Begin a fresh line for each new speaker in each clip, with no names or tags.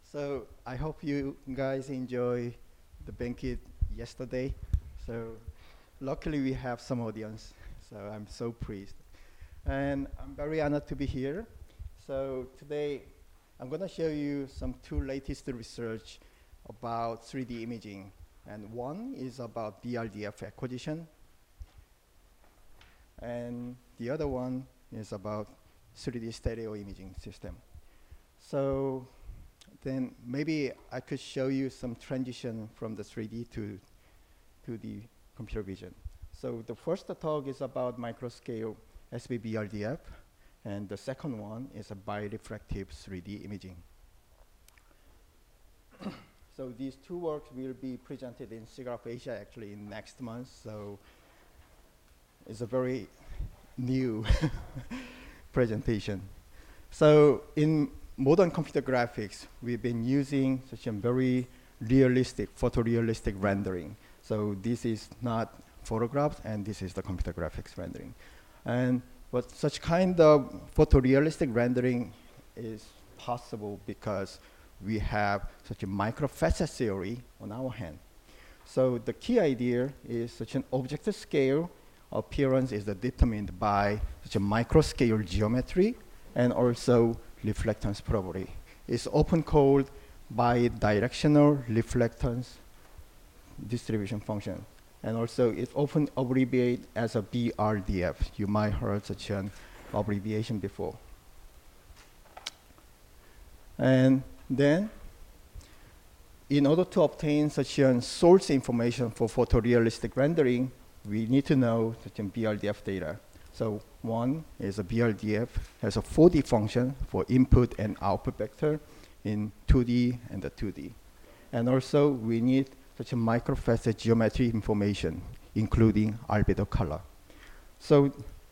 So I hope you guys enjoy the banquet yesterday. So luckily we have some audience, so I'm so pleased. And I'm very honored to be here. So today I'm going to show you some two latest research about 3D imaging. And one is about BRDF acquisition, and the other one is about 3D stereo imaging system. So then maybe I could show you some transition from the 3D to the computer vision. So the first talk is about microscale SBBRDF, and the second one is a birefractive 3D imaging. So these two works will be presented in SIGGRAPH Asia actually in next month, so it's a very new presentation. So in modern computer graphics, we've been using such a very realistic, photorealistic rendering. So this is not photographs, and this is the computer graphics rendering. But such kind of photorealistic rendering is possible because we have such a microfacet theory on our hand. So the key idea is such an object scale appearance is determined by such a microscale geometry and also reflectance property. It's often called bidirectional reflectance distribution function. And also it's often abbreviated as a BRDF. You might have heard such an abbreviation before. And then, in order to obtain such a source information for photorealistic rendering, we need to know such a BRDF data. So one is a BRDF has a 4D function for input and output vector in 2D and the 2D. And also we need such a microfacet geometry information, including albedo color. So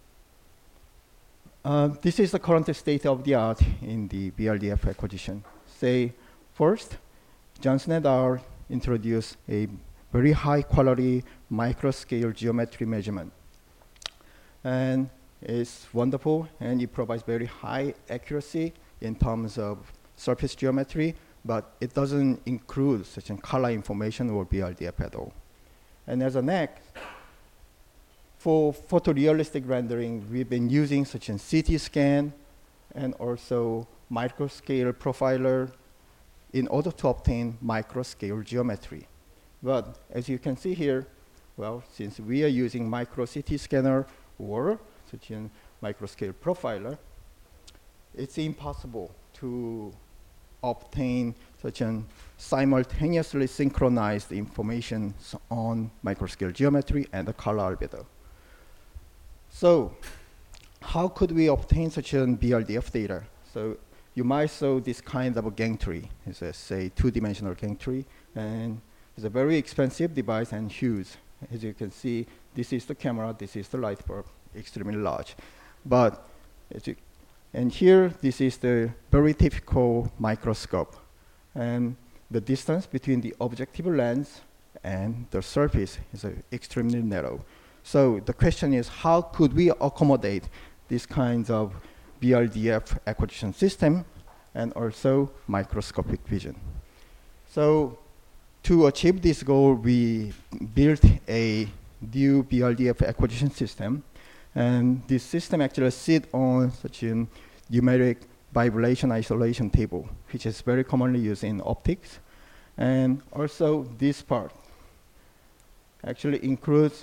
this is the current state of the art in the BRDF acquisition. Say, first, Johnson et al. Introduced a very high quality microscale geometry measurement. And it's wonderful, and it provides very high accuracy in terms of surface geometry, but it doesn't include such a color information or BRDF at all. And as a next, for photorealistic rendering, we've been using such a CT scan and also microscale profiler in order to obtain microscale geometry. But as you can see here, well, since we are using micro CT scanner or such a microscale profiler, it's impossible to obtain such an simultaneously synchronized information on microscale geometry and the color albedo. So how could we obtain such an BRDF data? So you might saw this kind of a gang tree. It's a, say, two-dimensional gang tree, and it's a very expensive device and huge. As you can see, this is the camera, this is the light bulb, extremely large. But, and here, this is the very typical microscope. And the distance between the objective lens and the surface is extremely narrow. So the question is, how could we accommodate these kinds of BRDF acquisition system and also microscopic vision? So to achieve this goal, we built a new BRDF acquisition system. And this system actually sits on such a numeric vibration isolation table, which is very commonly used in optics. And also this part actually includes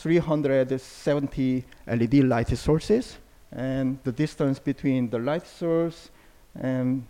370 LED light sources, and the distance between the light source and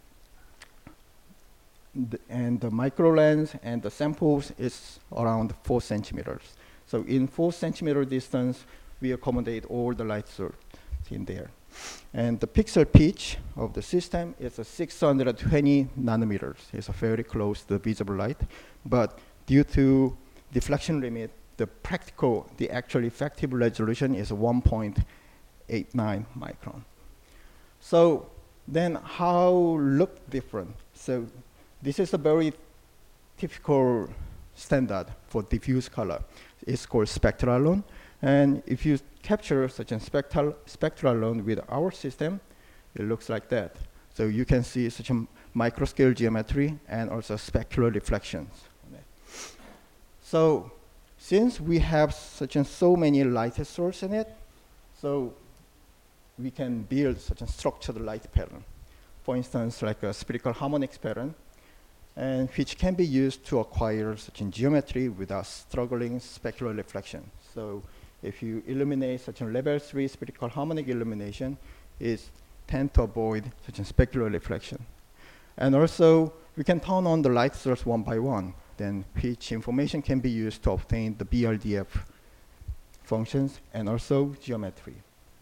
the micro lens and the samples is around 4 centimeters. So in 4 centimeter distance, we accommodate all the light source in there. And the pixel pitch of the system is 620 nanometers. It's very close to the visible light. But due to deflection limit, the actual effective resolution is 1.89 micron. So then how look different? So this is a very typical standard for diffuse color. It's called SpectraLone. And if you capture such a SpectraLone with our system, it looks like that. So you can see such a microscale geometry, and also specular reflections. So since we have so many light sources in it, so we can build such a structured light pattern. For instance, like a spherical harmonics pattern, and which can be used to acquire such a geometry without struggling specular reflection. So if you illuminate such a level 3 spherical harmonic illumination, it tends to avoid such a specular reflection. And also, we can turn on the light source one by one, then which information can be used to obtain the BRDF functions and also geometry.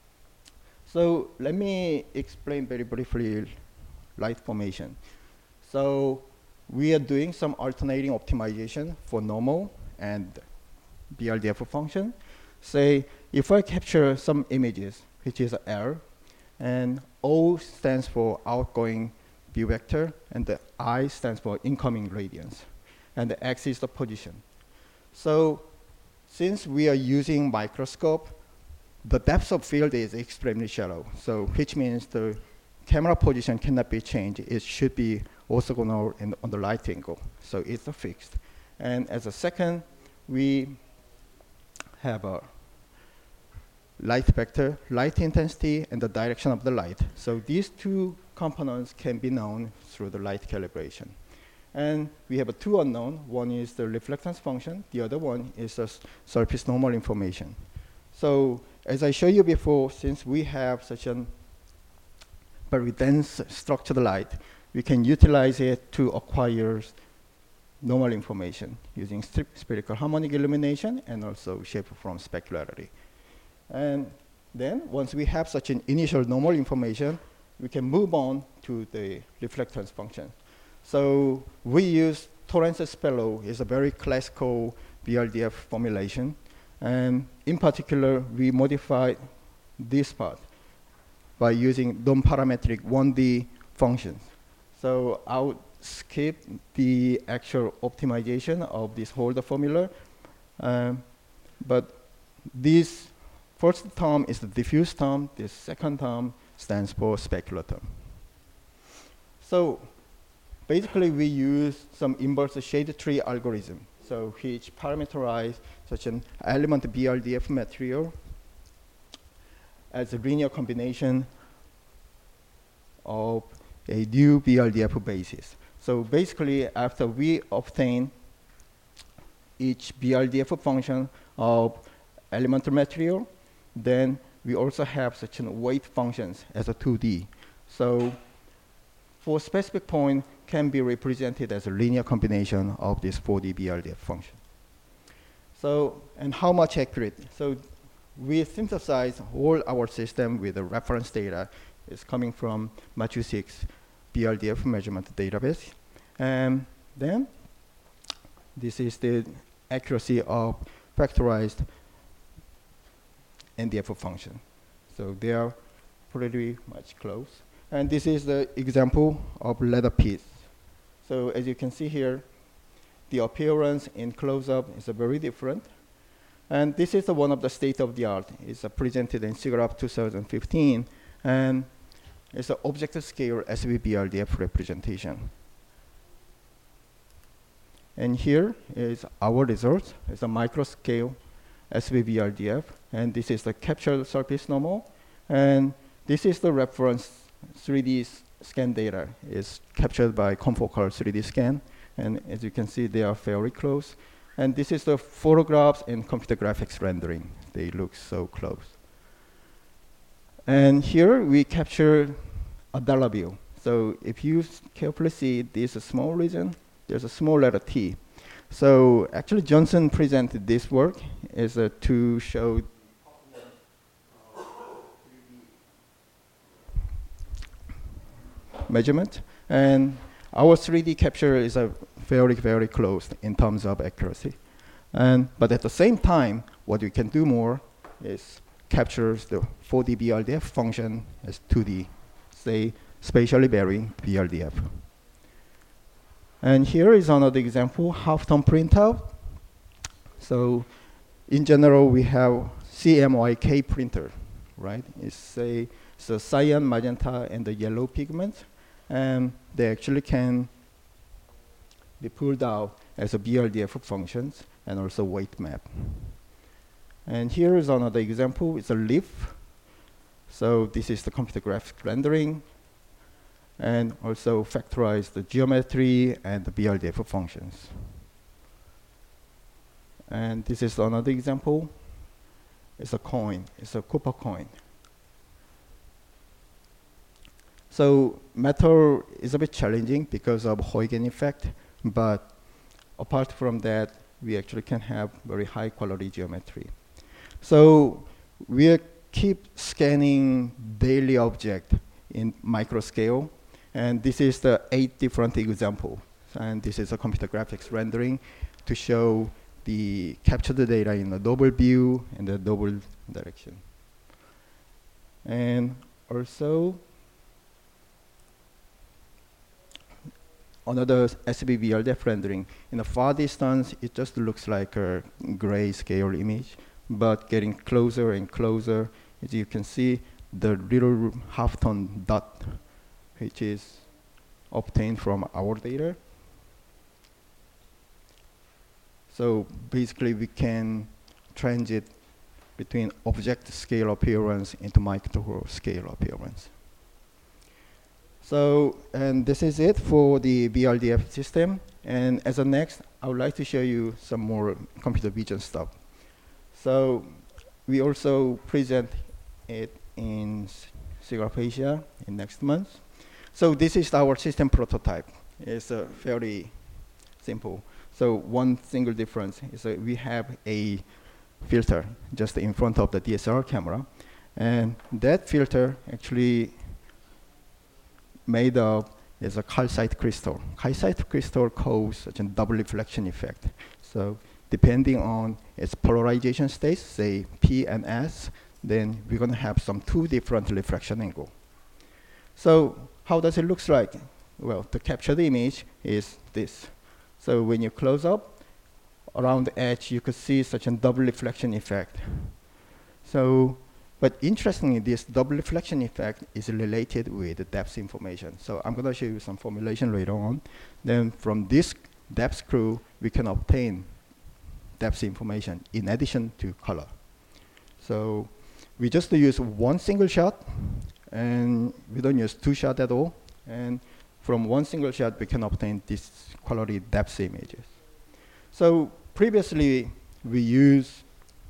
So let me explain very briefly light formation. So we are doing some alternating optimization for normal and BRDF function. Say, if I capture some images, which is L, and O stands for outgoing view vector, and the I stands for incoming radiance, and the X is the position. So since we are using microscope, the depth of field is extremely shallow, so which means the camera position cannot be changed. It should be orthogonal on the light angle, so it's fixed. And as a second, we have a light vector, light intensity, and the direction of the light. So these two components can be known through the light calibration. And we have two unknown. One is the reflectance function. The other one is the surface normal information. So as I showed you before, since we have such a very dense structured light, we can utilize it to acquire normal information using spherical harmonic illumination and also shape from specularity. And then once we have such an initial normal information, we can move on to the reflectance function. So we use Torrance-Spellow. It's a very classical BRDF formulation. And in particular, we modified this part by using non-parametric 1D functions. So I would skip the actual optimization of this Holder formula. But this first term is the diffuse term. This second term stands for specular term. So basically, we use some inverse shade tree algorithm, so which parameterize such an element BRDF material as a linear combination of a new BRDF basis. So basically, after we obtain each BRDF function of elemental material, then we also have such an weight functions as a 2D. So for specific point can be represented as a linear combination of this 4D BRDF function. So, and how much accurate? So we synthesize all our system with the reference data. It's coming from Matusik BRDF measurement database. And then this is the accuracy of factorized NDF function. So they are pretty much close. And this is the example of leather piece. So as you can see here, the appearance in close-up is very different. And this is one of the state-of-the-art. It's presented in SIGGRAPH 2015. And it's an object-scale SVBRDF representation. And here is our result. It's a micro-scale SVBRDF. And this is the captured surface normal. And this is the reference 3D scan data. Is captured by confocal 3D scan. And as you can see, they are very close. And this is the photographs and computer graphics rendering. They look so close. And here we capture a dollar bill. So if you carefully see this small region, there's a small letter T. So actually Johnson presented this work is to show measurement. And our 3D capture is very, very close in terms of accuracy. But at the same time, what we can do more is captures the 4D BRDF function as 2D, say, spatially varying BRDF. And here is another example, half-tone printout. So in general, we have CMYK printer, right? It's a cyan, magenta, and the yellow pigment. and they actually can be pulled out as a BRDF functions and also weight map. And here is another example. It's a leaf. So this is the computer graphic rendering, and also factorize the geometry and the BRDF functions. And this is another example. It's a coin. It's a copper coin. So metal is a bit challenging because of Huygens effect, but apart from that, we actually can have very high quality geometry. So we keep scanning daily object in micro scale, and this is the 8 different examples. And this is a computer graphics rendering to show the capture the data in a double view and the double direction. And also another SBVRDF rendering. In the far distance, it just looks like a gray scale image, but getting closer and closer, as you can see, the little half-tone dot, which is obtained from our data. So basically, we can transit between object scale appearance into micro scale appearance. So, and this is it for the BRDF system. And as a next, I would like to show you some more computer vision stuff. So we also present it in SIGGRAPH Asia in next month. So this is our system prototype. It's fairly simple. So one single difference is that we have a filter just in front of the DSLR camera. And that filter actually made up is a calcite crystal. Calcite crystal causes such a double reflection effect. So depending on its polarization states, say P and S, then we're going to have some 2 different refraction angle. So how does it look like? Well, to capture the image is this. So when you close up, around the edge, you could see such a double reflection effect. So, but interestingly, this double reflection effect is related with the depth information. So I'm going to show you some formulation later on. Then from this depth screw, we can obtain depth information in addition to color. So we just use one single shot, and we don't use 2 shots at all. And from one single shot, we can obtain this quality depth images. So previously, we used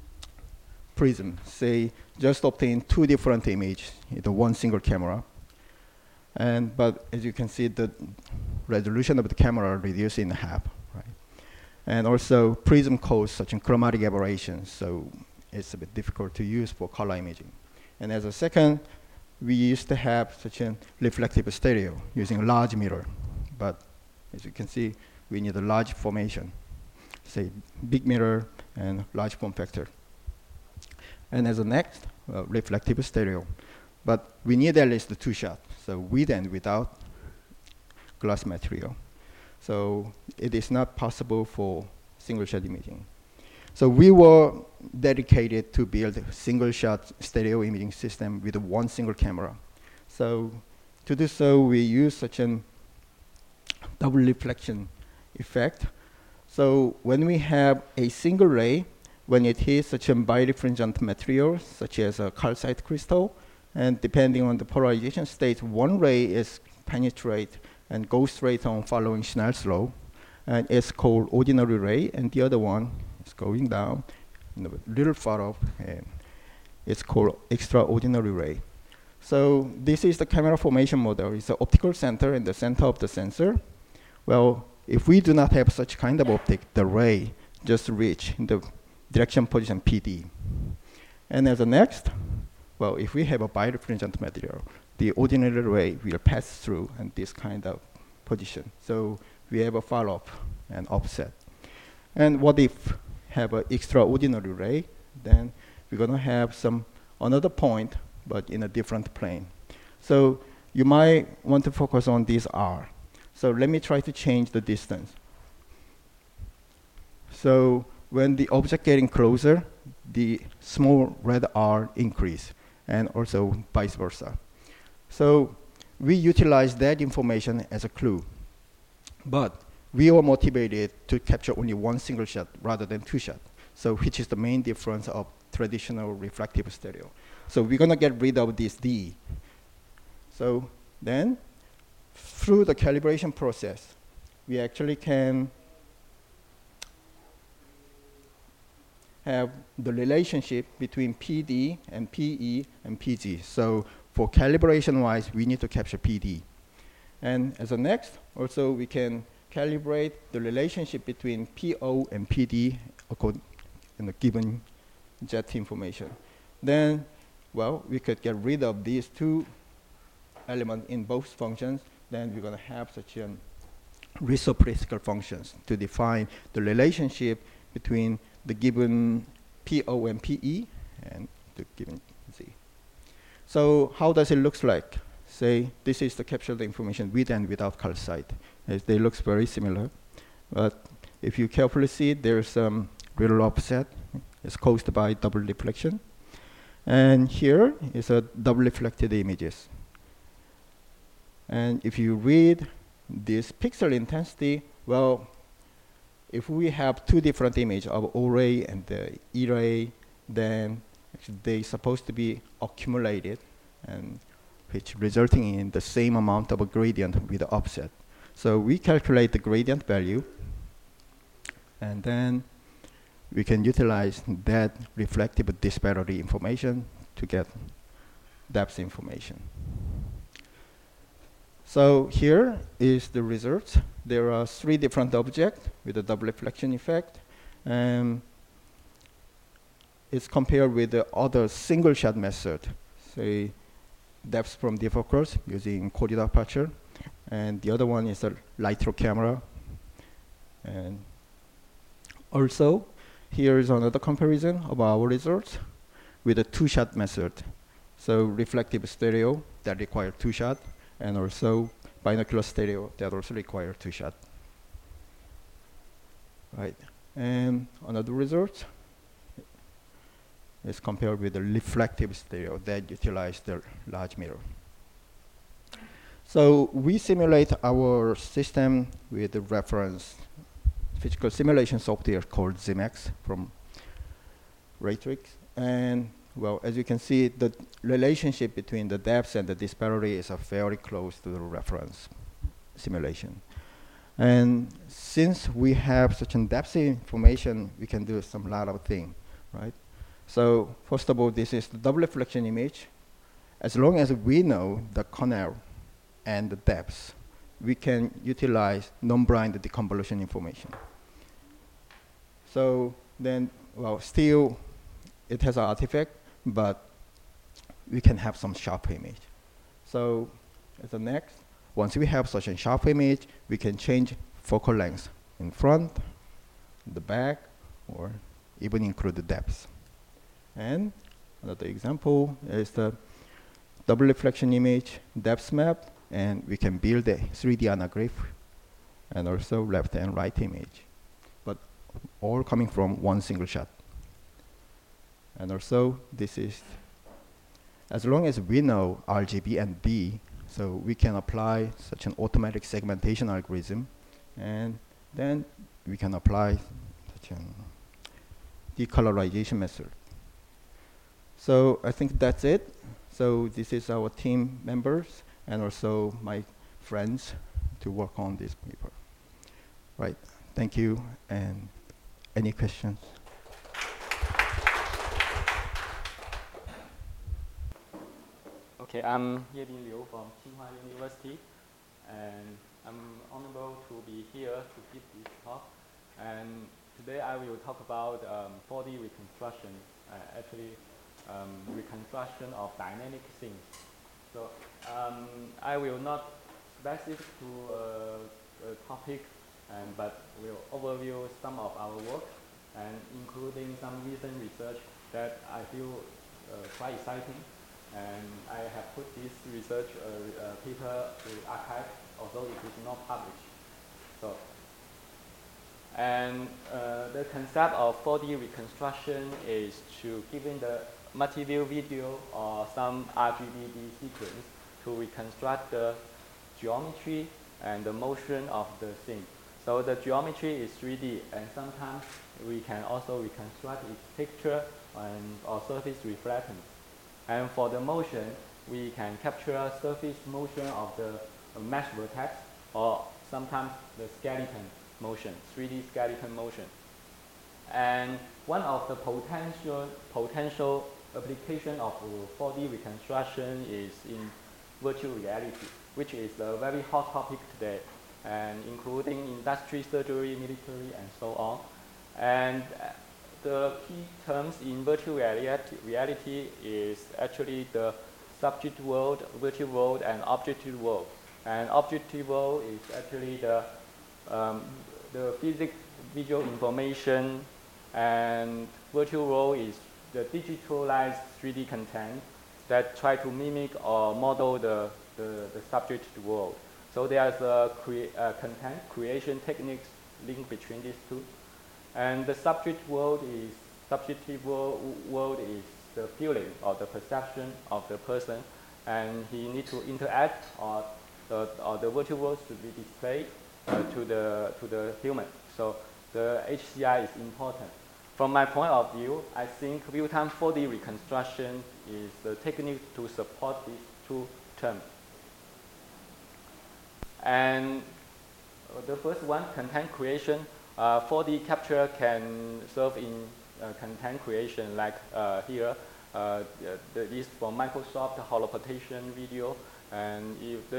Prism, say, just obtain 2 different images in the one single camera. But as you can see, the resolution of the camera reduced in half, right? And also, Prism causes such a chromatic aberration, so it's a bit difficult to use for color imaging. And as a second, we used to have such a reflective stereo using a large mirror. But as you can see, we need a large formation, say big mirror and large form factor. And as a next, reflective stereo. But we need at least 2 shots, so with and without glass material. So it is not possible for single shot imaging. So we were dedicated to build a single shot stereo imaging system with one single camera. So to do so, we use such a double reflection effect. So when we have a single ray, when it hits such a birefringent material, such as a calcite crystal, and depending on the polarization state, one ray is penetrate and goes straight on following Snell's law, and it's called ordinary ray, and the other one is going down, a little far off, and it's called extraordinary ray. So this is the camera formation model. It's an optical center in the center of the sensor. Well, if we do not have such kind of optic, the ray just reach in the direction position PD. And as a next, well, if we have a birefringent material, the ordinary ray will pass through in this kind of position. So we have a follow-up and offset. And what if have an extraordinary ray? Then we're going to have some another point, but in a different plane. So you might want to focus on this R. So let me try to change the distance. So when the object getting closer, the small red R increase, and also vice versa. So we utilize that information as a clue. But we were motivated to capture only one single shot rather than two shots. So which is the main difference of traditional reflective stereo. So we're gonna get rid of this D. So then, through the calibration process, we actually can have the relationship between PD and PE and PG. So for calibration-wise, we need to capture PD. And as a next, also we can calibrate the relationship between PO and PD according in the given jet information. Then, well, we could get rid of these two elements in both functions. Then we're going to have such a reciprocal functions to define the relationship between the given PO and PE and the given Z. So how does it look like? Say this is the capture the information with and without calcite. They look very similar, but if you carefully see, there's some little offset. It's caused by double reflection. And here is a double reflected images. And if you read this pixel intensity, well, if we have two different images of O ray and the E ray, then they're supposed to be accumulated, and which resulting in the same amount of a gradient with the offset. So we calculate the gradient value, and then we can utilize that reflective disparity information to get depth information. So here is the results. There are 3 different objects with a double reflection effect, and it's compared with the other single shot method, say depth from defocus using Coriolis aperture, and the other one is a LITRO camera. And also, here is another comparison of our results with a 2-shot method. So reflective stereo that require 2 shots, and also binocular stereo that also require 2 shots. Right, and another result is compared with the reflective stereo that utilize the large mirror. So we simulate our system with the reference physical simulation software called Zemax from Raytrix. And well, as you can see, the relationship between the depth and the disparity is very close to the reference simulation. And since we have such a depth information, we can do some lot of things, right? So first of all, this is the double reflection image. As long as we know the corner and the depth, we can utilize non-blind deconvolution information. So then, well, still it has an artifact, but we can have some sharp image. So as the next, once we have such a sharp image, we can change focal length in front, the back, or even include the depth. And another example is the double reflection image depth map, and we can build a 3D anaglyph and also left and right image, but all coming from one single shot. And also this is, as long as we know RGB and B, so we can apply such an automatic segmentation algorithm, and then we can apply such a decolorization method. So I think that's it. So this is our team members and also my friends to work on this paper. Right, thank you, and any questions?
Okay, I'm Yebin Liu from Tsinghua University, and I'm honorable to be here to give this talk. And today I will talk about 4D reconstruction, reconstruction of dynamic scenes. So I will not specific to a topic, but will overview some of our work, and including some recent research that I feel quite exciting. And I have put this research paper to archive, although it is not published. So, and the concept of 4D reconstruction is to, given the multi-view video or some RGBD sequence, to reconstruct the geometry and the motion of the scene. So the geometry is 3D, and sometimes we can also reconstruct its texture or surface reflection. And for the motion, we can capture surface motion of the mesh vertex, or sometimes the skeleton motion, 3D skeleton motion. And one of the potential application of 4D reconstruction is in virtual reality, which is a very hot topic today, and including industry, surgery, military, and so on. And the key terms in virtual reality is actually the subject world, virtual world, and objective world. And objective world is actually the visual information, and virtual world is the digitalized 3D content that try to mimic or model the subject world. So there's a content creation techniques linked between these two. And the subjective world is the feeling or the perception of the person, and he needs to interact, or the virtual world should be displayed to the human. So the HCI is important. From my point of view, I think real-time 4D reconstruction is the technique to support these two terms. And the first one, content creation. 4D capture can serve in content creation, like here. This is from Microsoft holoportation video, and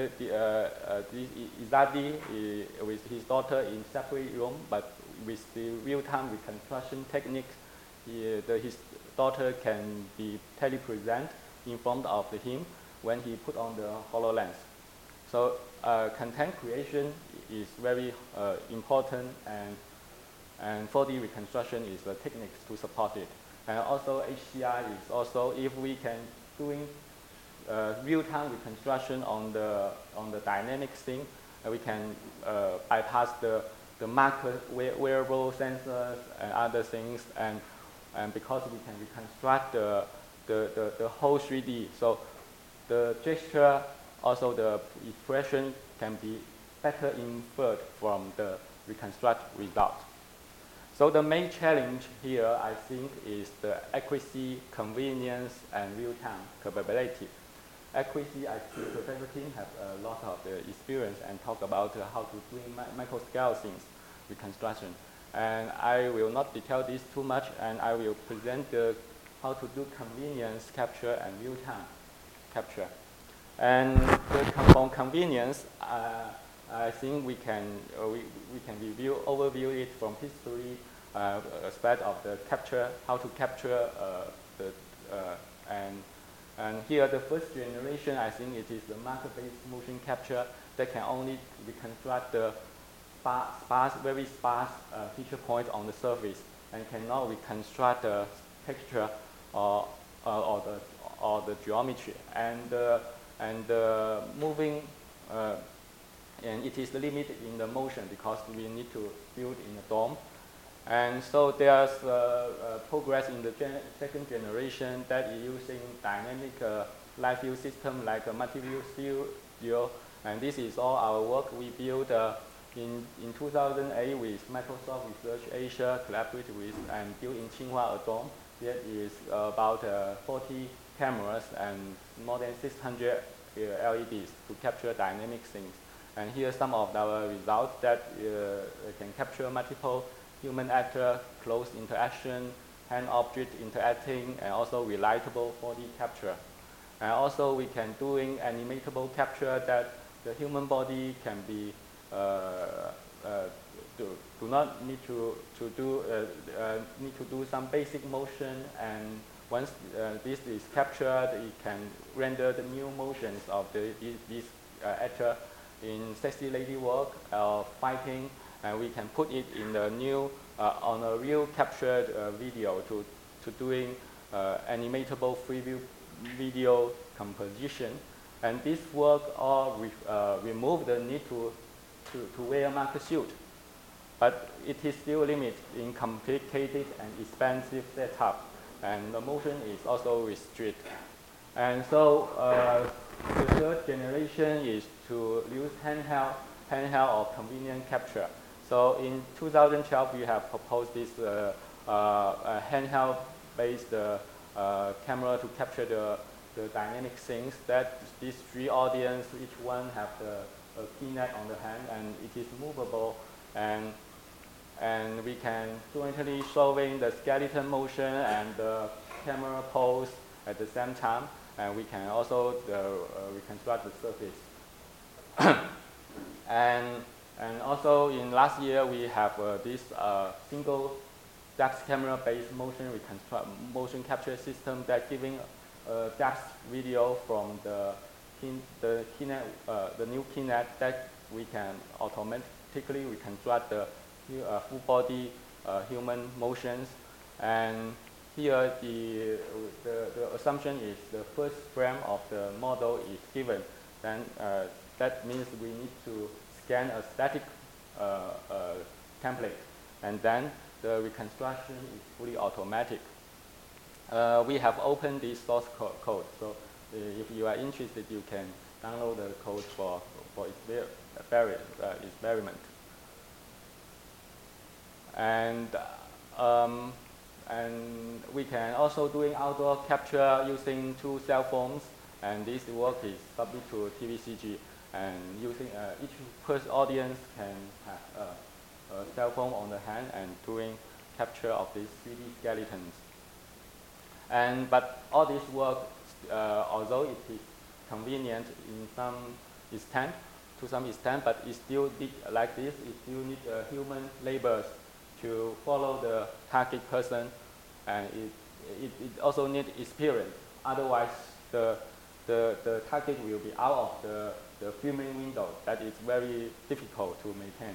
Izadi with his daughter in separate room, but with the real-time reconstruction technique, his daughter can be telepresent in front of him when he put on the HoloLens. So content creation is very important, and 4D reconstruction is the techniques to support it. And also HCI is also, if we can doing real-time reconstruction on the dynamic scene, we can bypass the marker wearable sensors and other things, and because we can reconstruct the whole 3D, so the gesture, also the expression can be better inferred from the reconstruct result. So the main challenge here, I think, is the accuracy, convenience, and real-time capability. Accuracy, I think Professor Tim has a lot of experience and talk about how to do micro-scale things, reconstruction. And I will not detail this too much, and I will present how to do convenience capture and real-time capture. And from convenience, I think we can overview it from history aspect of the capture, how to capture and here the first generation, I think it is the marker-based motion capture that can only reconstruct the very sparse feature point on the surface, and cannot reconstruct the texture or the geometry, and moving. And it is limited in the motion because we need to build in a dome. And so there's progress in the second generation that is using dynamic live view system like a multi-view studio. And this is all our work we built in 2008 with Microsoft Research Asia, collaborated with and built in Tsinghua Dome. There is about 40 cameras and more than 600 LEDs to capture dynamic things. And here are some of our results that can capture multiple human actor, close interaction, hand object interacting, and also relatable 4D capture. And also we can doing animatable capture that the human body can be do not need to do some basic motion, and once this is captured, it can render the new motions of this actor in sexy lady work or fighting, and we can put it in the new on a real captured video to doing animatable free view video composition. And this work all remove the need to wear marker suit, but it is still limited in complicated and expensive setup, and the motion is also restricted. And so The third generation is to use handheld or convenient capture. So in 2012, we have proposed this handheld-based camera to capture the dynamic scenes that these three audience, each one have a keynet on the hand, and it is movable, and we can jointly solving the skeleton motion and the camera pose at the same time, and we can also reconstruct the surface. and also in last year we have this single depth camera based motion capture system that giving depth video from the new keynet that we can automatically reconstruct the full body human motions. And here the assumption is the first frame of the model is given. Then that means we need to scan a static template, and then the reconstruction is fully automatic. We have opened the source code, so if you are interested, you can download the code for experiment. And we can also doing outdoor capture using 2 cell phones, and this work is subject to TVCG. And using each person audience can have a cell phone on the hand and doing capture of these 3D skeletons. But all this work, although it is convenient in some extent, to some extent, but it still need like this. It still need human labors to follow the target person, and it also needs experience. Otherwise, the target will be out of the filming window. That is very difficult to maintain.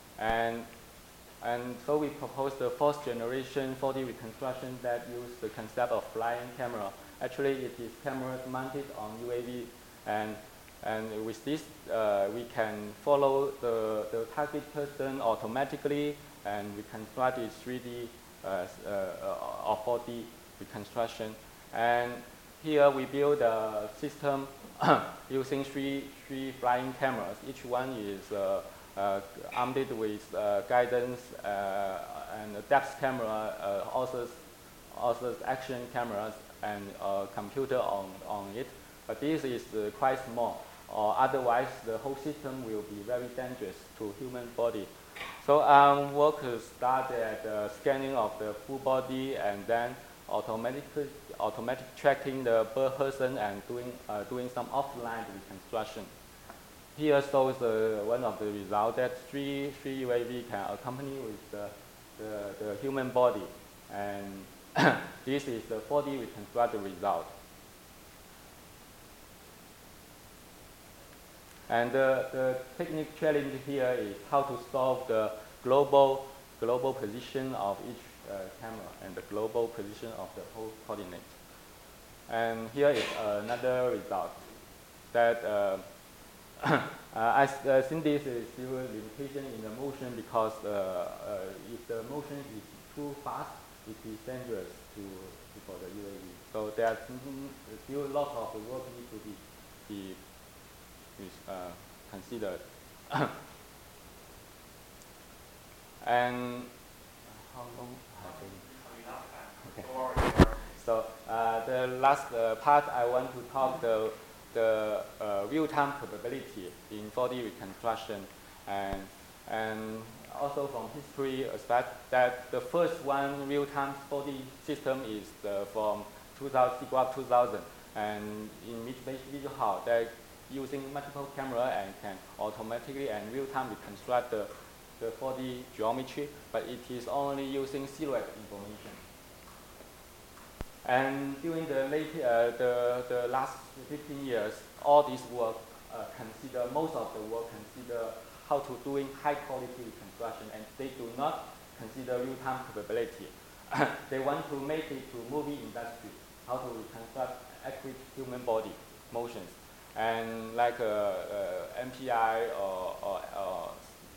And so we proposed the 4th generation 4D reconstruction that use the concept of flying camera. Actually, it is cameras mounted on UAV, and with this, we can follow the target person automatically and reconstruct it 3D or 4D reconstruction. And here we build a system using three flying cameras. Each one is armed with guidance and a depth camera, also action cameras, and a computer on it. But this is quite small, or otherwise the whole system will be very dangerous to human body. So work started at scanning of the full body, and then automatic tracking the person and doing some offline reconstruction. Here shows one of the results that three UAV can accompany with the human body, and this is the 4D reconstructed result. And the technical challenge here is how to solve the global position of each camera and the global position of the whole coordinate. And here is another result that I think this is still a limitation in the motion, because if the motion is too fast, it is dangerous for the UAV. So there's still lots of work need to be considered. And how long have been? Okay. So the last part, I want to talk the real-time capability in 4D reconstruction, and also from history aspect that the first one real-time 4D system is from 2000, and in Mitsubishi Visual Hall, they're using multiple camera and can automatically and real-time reconstruct the 4D geometry, but it is only using silhouette information. And during the last 15 years, all this work most of the work consider how to doing high quality reconstruction, and they do not consider real-time capability. They want to make it to movie industry, how to reconstruct accurate human body motions. And like MPI or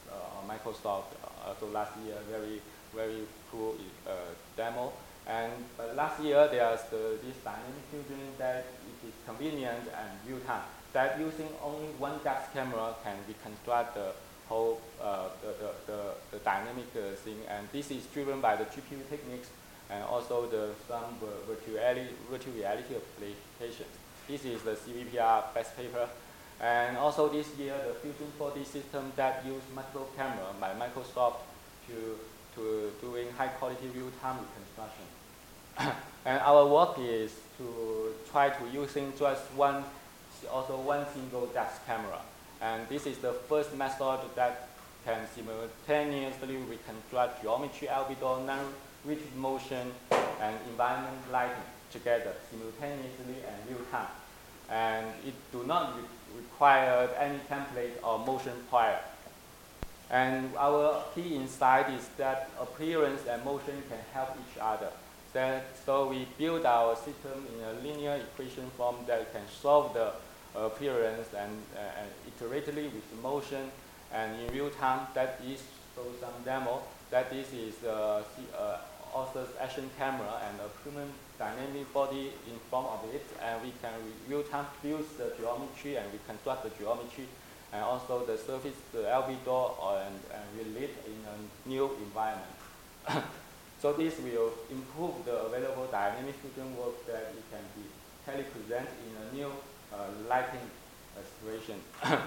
Microsoft. So last year, very cool demo. And last year, there's this dynamic fusion that it is convenient and real time. That using only one depth camera can reconstruct the whole the dynamic thing. And this is driven by the GPU techniques and also some virtual reality applications. This is the CVPR best paper. And also this year, the Fusion 4D system that use macro camera by Microsoft to doing high quality real-time reconstruction. And our work is to try to using just one single depth camera. And this is the first method that can simultaneously reconstruct geometry, albedo, non-rigid motion, and environment lighting together simultaneously and real time. And it do not require any template or motion prior. And our key insight is that appearance and motion can help each other. So we build our system in a linear equation form that can solve the appearance and iteratively with motion and in real time. That is some demo. That this is author's action camera and a human dynamic body in front of it, and we can real time fuse the geometry and reconstruct the geometry, and also the surface, the albedo, and relate in a new environment. So this will improve the available dynamic fusion work that it can be telepresent in a new lighting situation.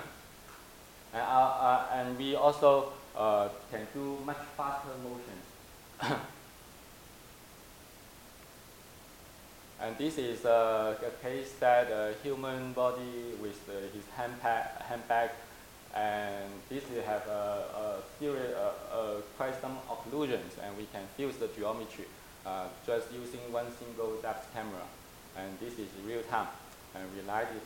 And we also can do much faster motions. And this is a case that a human body with his handbag, and this will have a series, quite some occlusions, and we can fuse the geometry just using one single depth camera. And this is real time, and we like it.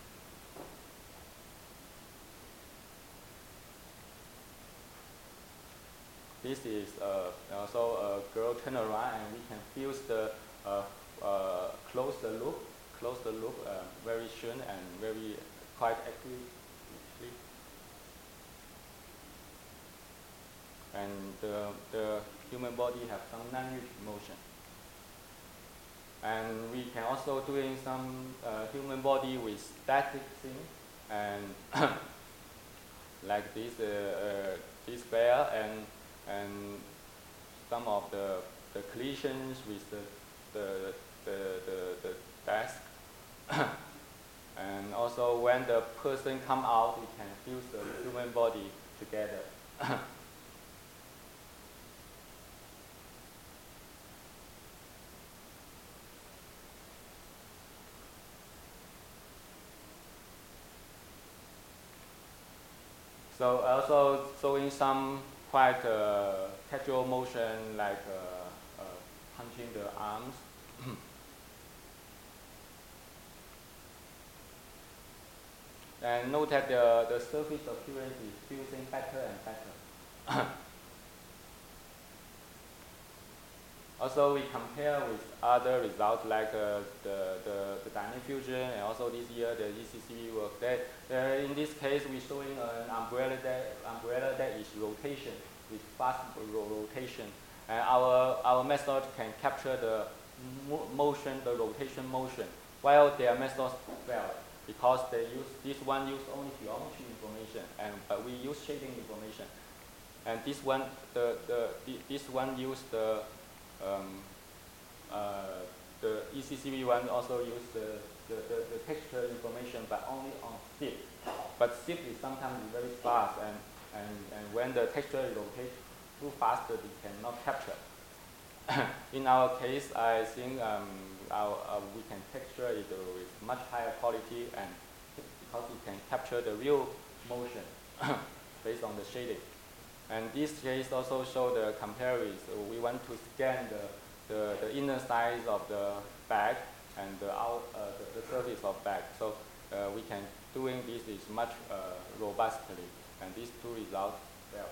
This is also a girl turn around, and we can fuse the close the loop very soon and very quite accurately. And the human body have some non-rigid motion. And we can also doing some human body with static thing, and like this bear and some of the collisions with the desk. And also when the person come out, we can fuse the human body together. So also showing some quite casual motion like punching the arms. And note that the surface appearance is fusing better and better. Also, we compare with other results like the dynamic fusion, and also this year the ECCV work. In this case, we're showing an umbrella that is rotation with fast rotation, and our method can capture the motion, the rotation motion, while their methods fail because they use this one use only geometry information, but we use shading information, and this one this one use the ECCV one also use the texture information, but only on SIP. But SIP is sometimes very fast, and when the texture rotates too fast, we cannot capture. In our case, I think we can texture it with much higher quality, and because we can capture the real motion based on the shading. And this case also show the comparison. We want to scan the inner size of the bag and the surface of bag. So we can doing this is much robustly, and these two results well.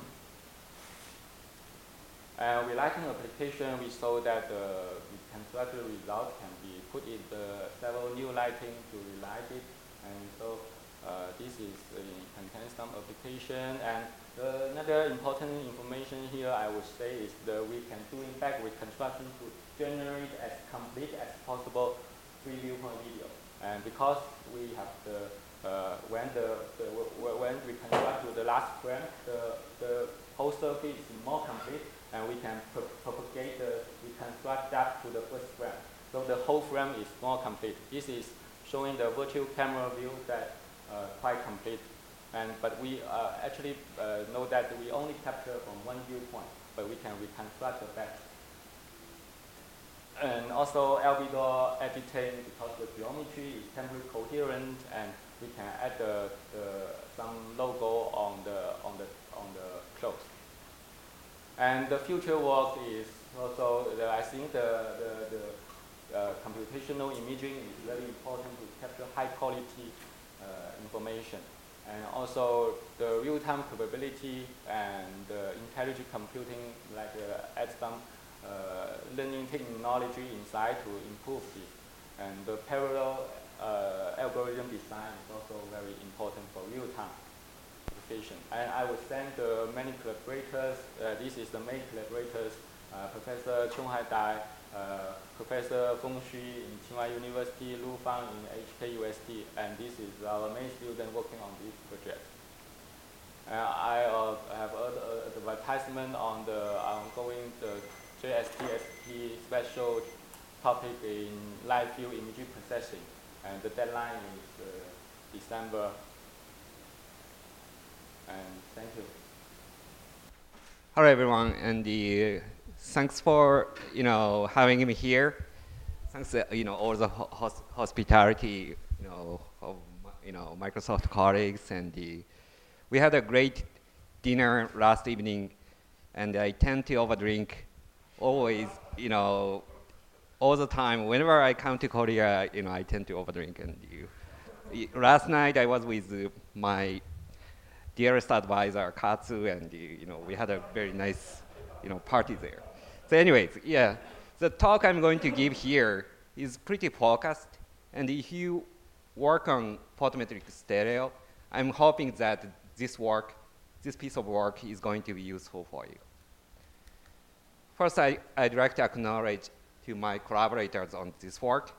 And with lighting application, we saw that the constructed result can be put in several new lighting to relight it. And so This is contains some application, and another important information here I would say is that we can do impact reconstruction to generate as complete as possible three viewpoint video. And because we have when we construct to the last frame, the whole surface is more complete, and we can propagate reconstruct that to the first frame. So the whole frame is more complete. This is showing the virtual camera view that quite complete. But we actually know that we only capture from one viewpoint, but we can reconstruct the back. And also albedo editing, because the geometry is temporally coherent, and we can add some logo on the clothes. And the future work is also I think the computational imaging is very important to capture high quality information. And also the real-time capability and intelligent computing, like add some learning technology inside to improve this. And the parallel algorithm design is also very important for real-time application. And I would thank the many collaborators. This is the main collaborators, Professor Chunghai Dai, Professor Feng Xu in Tsinghua University, Lu Fang in HKUST, and this is our main student working on this project. I have advertisement on the ongoing JSTSP special topic in live field image processing, and the deadline is December. And thank you.
Hello, everyone, and thanks for having me here. Thanks all the hospitality of Microsoft colleagues, and we had a great dinner last evening, and I tend to overdrink always, all the time. Whenever I come to Korea, I tend to overdrink. And last night I was with my dearest advisor, Katsu, and we had a very nice party there. So anyways, yeah, the talk I'm going to give here is pretty focused, and if you work on photometric stereo, I'm hoping that this piece of work is going to be useful for you. First, I'd like to acknowledge to my collaborators on this work,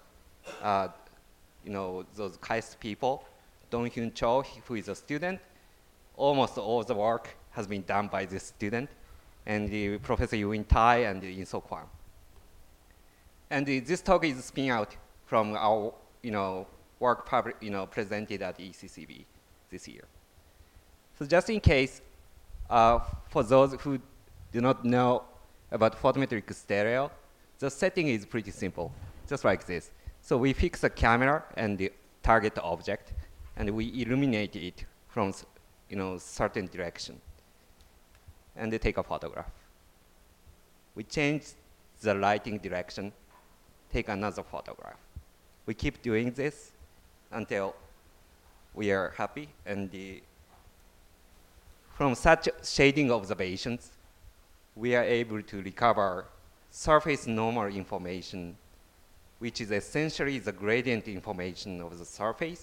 those KAIST people, Dong Hyun Cho, who is a student. Almost all the work has been done by this student, and Professor Yu-In Tai and In-So Kwon. And this talk is spin out from our work presented at ECCB this year. So just in case, for those who do not know about photometric stereo, the setting is pretty simple, just like this. So we fix a camera and the target object, and we illuminate it from certain direction, and they take a photograph. We change the lighting direction, take another photograph. We keep doing this until we are happy, and from such shading observations, we are able to recover surface normal information, which is essentially the gradient information of the surface,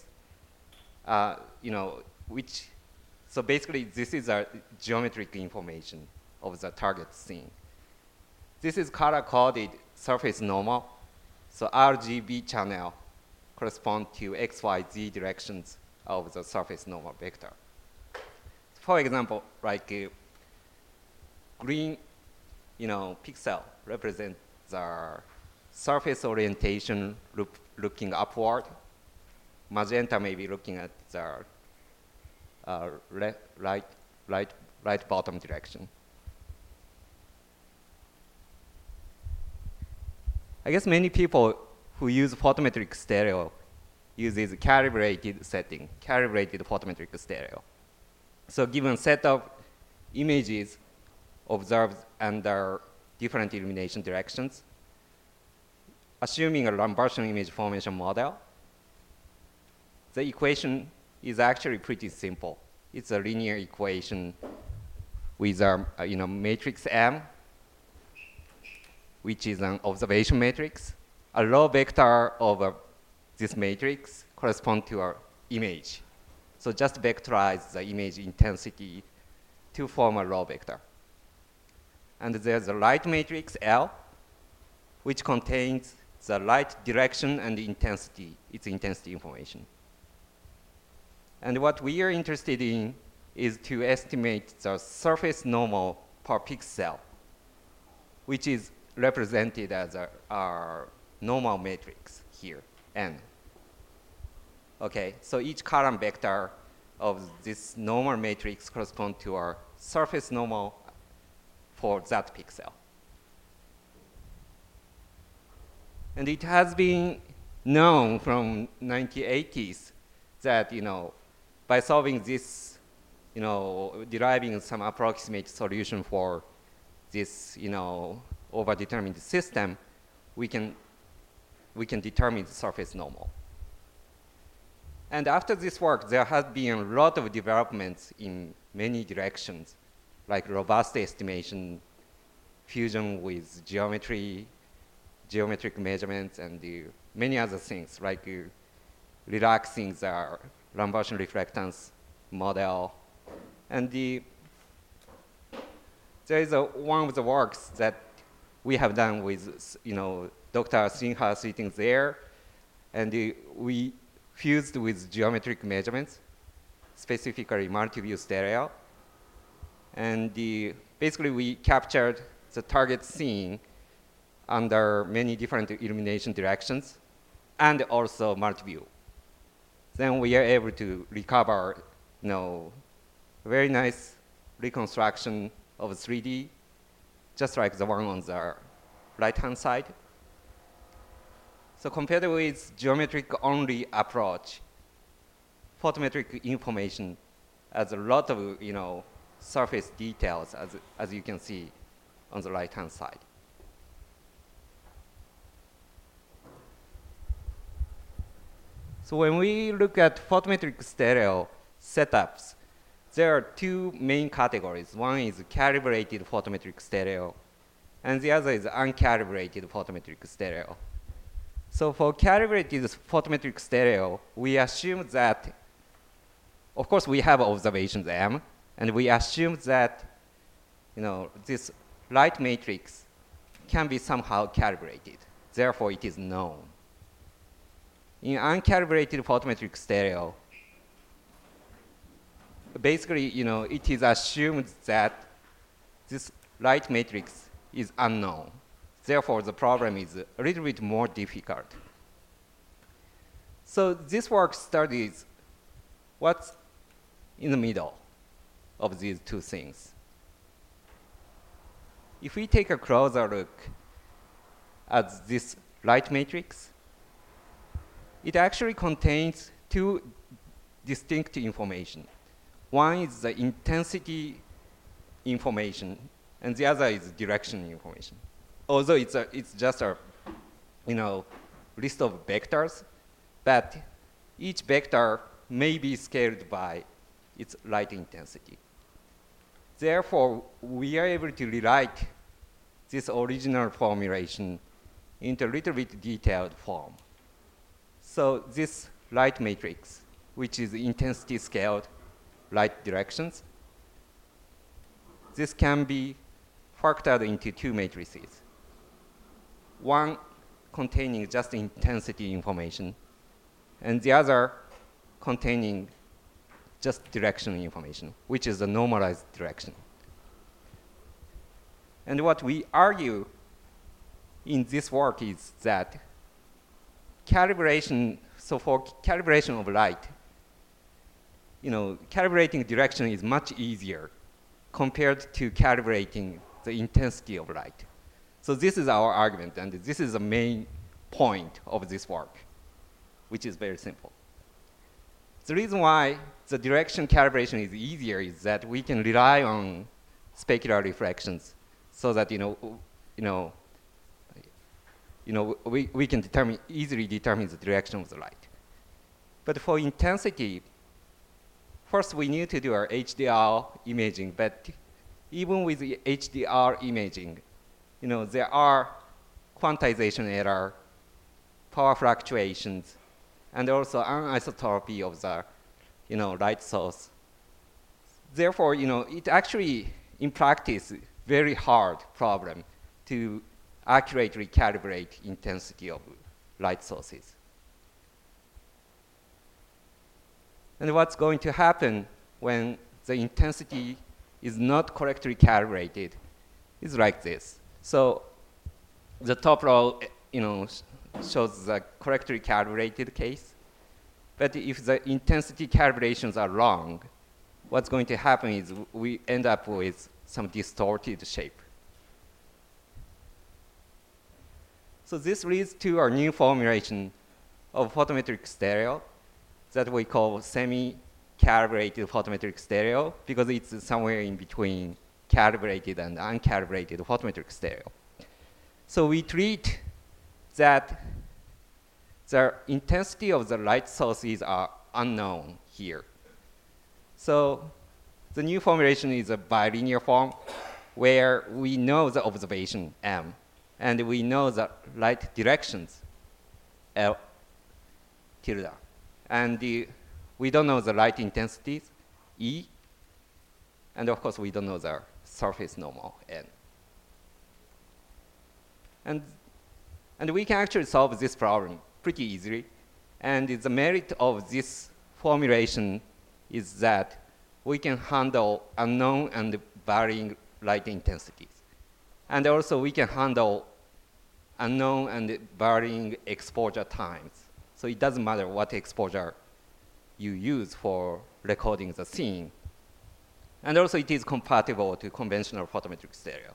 so basically, this is a geometric information of the target scene. This is color-coded surface normal. So RGB channel correspond to X, Y, Z directions of the surface normal vector. For example, like green, pixel represents the surface orientation looking upward. Magenta may be looking at the right bottom direction. I guess many people who use photometric stereo uses calibrated setting, calibrated photometric stereo. So given set of images observed under different illumination directions, assuming a Lambertian image formation model, the equation is actually pretty simple. It's a linear equation with a matrix M, which is an observation matrix. A row vector of this matrix corresponds to our image. So just vectorize the image intensity to form a raw vector. And there's a light matrix L, which contains the light direction and intensity, its intensity information. And what we are interested in is to estimate the surface normal per pixel, which is represented as our normal matrix here, N. Okay, so each column vector of this normal matrix corresponds to our surface normal for that pixel. And it has been known from 1980s that, by solving this, deriving some approximate solution for this, overdetermined system, we can determine the surface normal. And after this work, there has been a lot of developments in many directions, like robust estimation, fusion with geometry, geometric measurements, and many other things, like relaxing the Lambertian reflectance model. And there is one of the works that we have done with, Dr. Sinha sitting there, and we fused with geometric measurements, specifically multi-view stereo. And basically, we captured the target scene under many different illumination directions, and also multi-view. Then we are able to recover, very nice reconstruction of 3D, just like the one on the right-hand side. So compared with geometric-only approach, photometric information has a lot of, surface details, as you can see on the right-hand side. So when we look at photometric stereo setups, there are two main categories. One is calibrated photometric stereo, and the other is uncalibrated photometric stereo. So for calibrated photometric stereo, we assume that, of course, we have observations M, and we assume that, this light matrix can be somehow calibrated. Therefore, it is known. In uncalibrated photometric stereo, basically, it is assumed that this light matrix is unknown. Therefore, the problem is a little bit more difficult. So this work studies what's in the middle of these two things. If we take a closer look at this light matrix, it actually contains two distinct information. One is the intensity information, and the other is direction information. Although it's just a list of vectors, but each vector may be scaled by its light intensity. Therefore, we are able to rewrite this original formulation into a little bit detailed form. So this light matrix, which is intensity scaled light directions, this can be factored into two matrices. One containing just intensity information, and the other containing just direction information, which is the normalized direction. And what we argue in this work is that calibration, so for calibration of light, calibrating direction is much easier compared to calibrating the intensity of light. So this is our argument, and this is the main point of this work, which is very simple. The reason why the direction calibration is easier is that we can rely on specular reflections, so that we can easily determine the direction of the light. But for intensity, first we need to do our HDR imaging. But even with the HDR imaging, there are quantization error, power fluctuations, and also anisotropy of the light source. Therefore, it actually, in practice, very hard problem to accurately calibrate intensity of light sources. And what's going to happen when the intensity is not correctly calibrated is like this. So the top row, shows the correctly calibrated case. But if the intensity calibrations are wrong, what's going to happen is we end up with some distorted shape. So this leads to our new formulation of photometric stereo that we call semi-calibrated photometric stereo, because it's somewhere in between calibrated and uncalibrated photometric stereo. So we treat that the intensity of the light sources are unknown here. So the new formulation is a bilinear form where we know the observation M, and we know the light directions L tilde. And we don't know the light intensities, E, and of course we don't know the surface normal, N. And we can actually solve this problem pretty easily. And the merit of this formulation is that we can handle unknown and varying light intensities. And also we can handle unknown and varying exposure times. So it doesn't matter what exposure you use for recording the scene. And also it is compatible to conventional photometric stereo.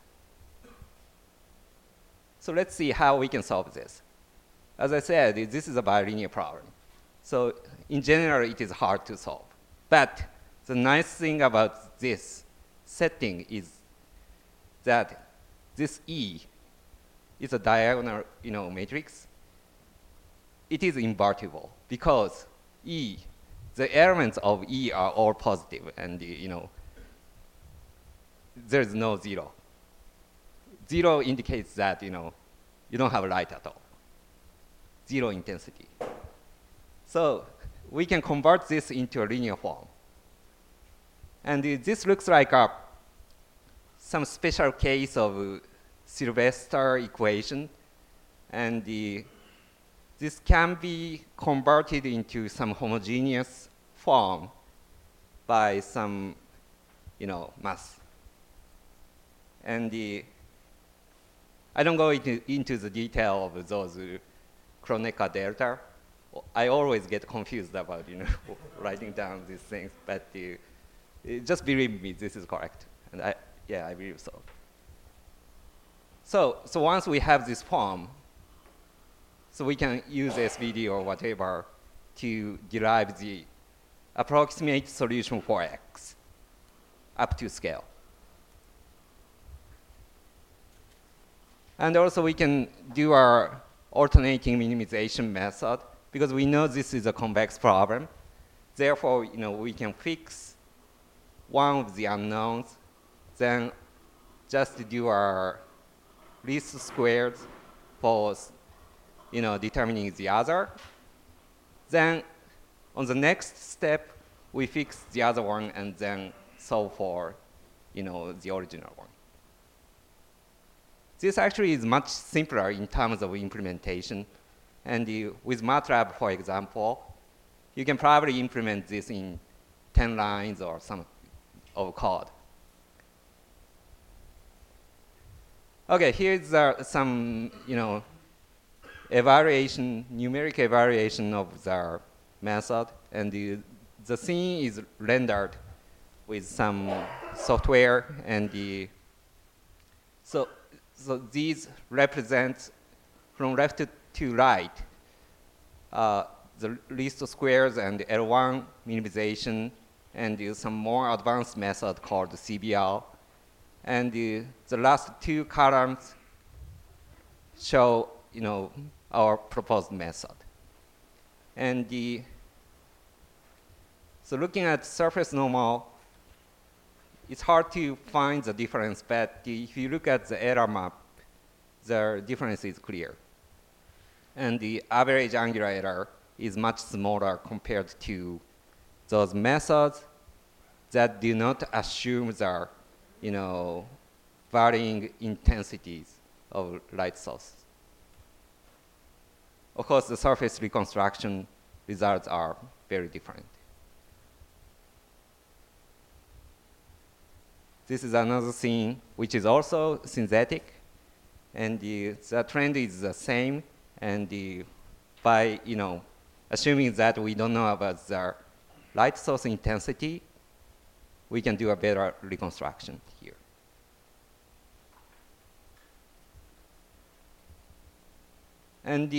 So let's see how we can solve this. As I said, this is a bilinear problem. So in general, it is hard to solve. But the nice thing about this setting is that this E is a diagonal matrix. It is invertible because E, the elements of E are all positive, and there's no zero. Zero indicates that you don't have light at all. Zero intensity. So we can convert this into a linear form. And this looks like some special case of Sylvester equation. And this can be converted into some homogeneous form by some math. And I don't go into the detail of those Kronecker delta. I always get confused about writing down these things, but just believe me, this is correct, and I believe so. So once we have this form, so we can use SVD or whatever to derive the approximate solution for X up to scale. And also we can do our alternating minimization method because we know this is a convex problem. Therefore, we can fix one of the unknowns, then just do our least squares for determining the other. Then on the next step, we fix the other one and then solve for the original one. This actually is much simpler in terms of implementation. And with MATLAB, for example, you can probably implement this in 10 lines or some of code. Okay, here's some numeric evaluation of the method. And the scene is rendered with some software. And so these represent from left to right the least squares and L1 minimization, and some more advanced method called CBL. And the last two columns show our proposed method. And so looking at surface normal, it's hard to find the difference, but if you look at the error map, the difference is clear. And the average angular error is much smaller compared to those methods that do not assume the, varying intensities of light source. Of course, the surface reconstruction results are very different. This is another scene which is also synthetic, and the trend is the same. And by assuming that we don't know about the light source intensity, we can do a better reconstruction here. And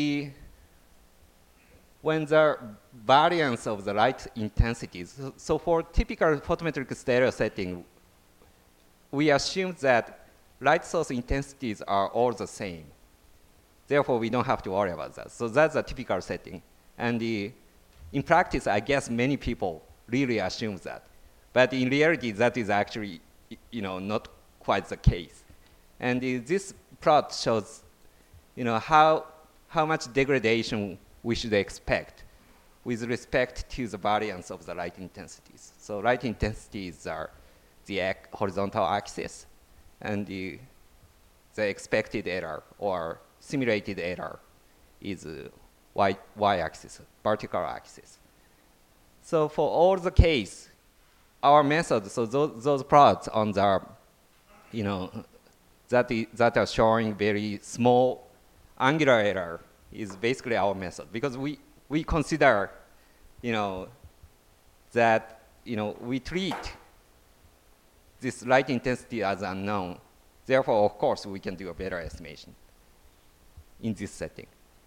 when the variance of the light intensities, so for typical photometric stereo setting, we assume that light source intensities are all the same. Therefore, we don't have to worry about that. So that's a typical setting. And in practice, I guess many people really assume that. But in reality, that is actually not quite the case. And this plot shows how much degradation we should expect with respect to the variance of the light intensities. So light intensities are the horizontal axis, and the expected error or simulated error is y-axis, vertical axis. So for all the case, our method, so those plots on the, that are showing very small angular error is basically our method, because we consider, that, we treat this light intensity as unknown. Therefore, of course, we can do a better estimation in this setting.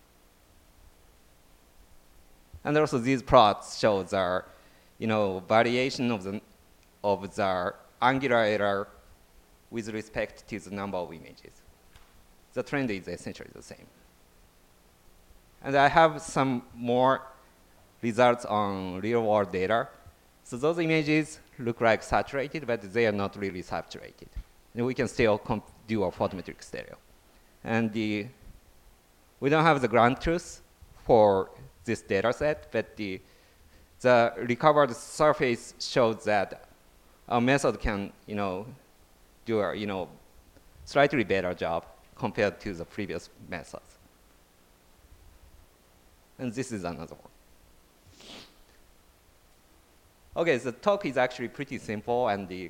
And also, these plots show the, variation of the angular error with respect to the number of images. The trend is essentially the same. And I have some more results on real-world data. So those images look like saturated, but they are not really saturated. And we can still do a photometric stereo. And we don't have the ground truth for this data set, but the recovered surface shows that our method can, do a, slightly better job compared to the previous methods. And this is another one. Okay, the talk is actually pretty simple, and the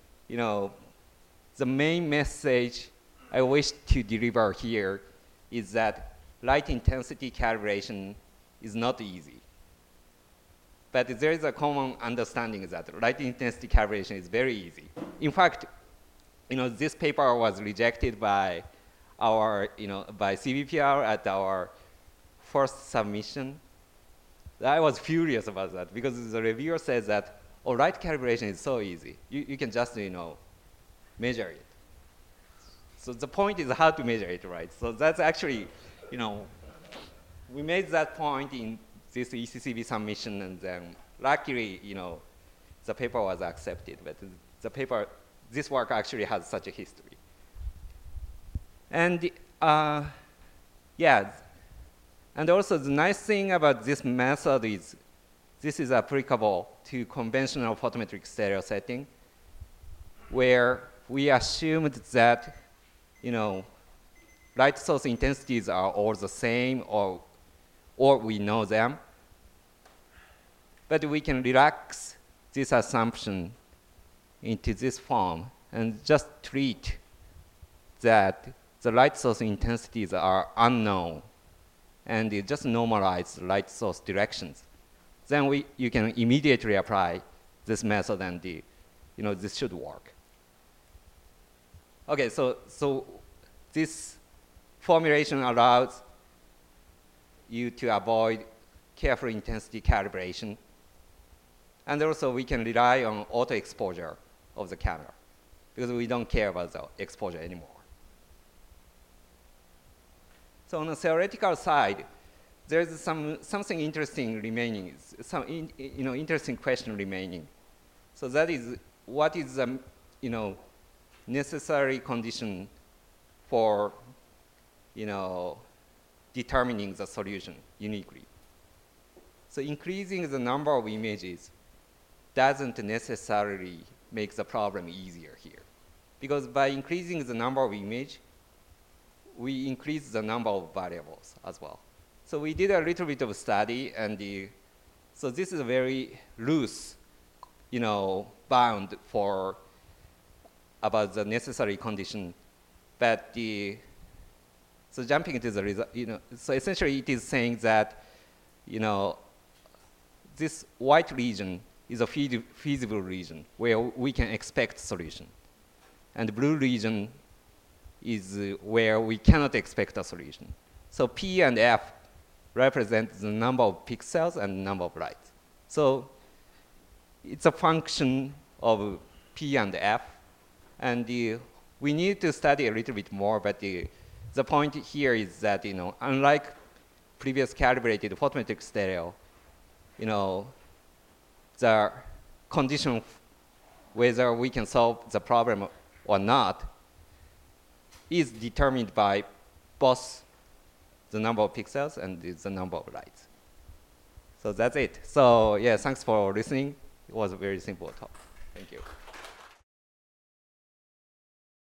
main message I wish to deliver here is that light intensity calibration is not easy. But there is a common understanding that light intensity calibration is very easy. In fact, this paper was rejected by our, by CVPR at our first submission. I was furious about that, because the reviewer says that, light calibration is so easy. You can just, measure it. So the point is how to measure it, right? So that's actually, we made that point in this ECCB submission, and then luckily, the paper was accepted. But the paper, this work actually has such a history. And yeah. And also, the nice thing about this method is this is applicable to conventional photometric stereo setting, where we assumed that, light source intensities are all the same, or we know them. But we can relax this assumption into this form and just treat that the light source intensities are unknown, and you just normalize light source directions. Then you can immediately apply this method, and this should work. Okay, so this formulation allows you to avoid careful intensity calibration, and also we can rely on auto exposure of the camera, because we don't care about the exposure anymore. So on the theoretical side, there's something interesting remaining, some interesting question remaining. So that is, what is the necessary condition for determining the solution uniquely? So increasing the number of images doesn't necessarily make the problem easier here. Because by increasing the number of image, we increase the number of variables as well. So we did a little bit of study, and so this is a very loose, bound for about the necessary condition. But so jumping into the result, so essentially it is saying that, this white region is a feasible region where we can expect solution. And the blue region is where we cannot expect a solution. So P and F represent the number of pixels and number of lights. So it's a function of P and F. And we need to study a little bit more, but the point here is that, unlike previous calibrated photometric stereo, the condition whether we can solve the problem or not is determined by both the number of pixels and the number of lights. So that's it. So yeah, thanks for listening. It was a very simple talk. Thank you.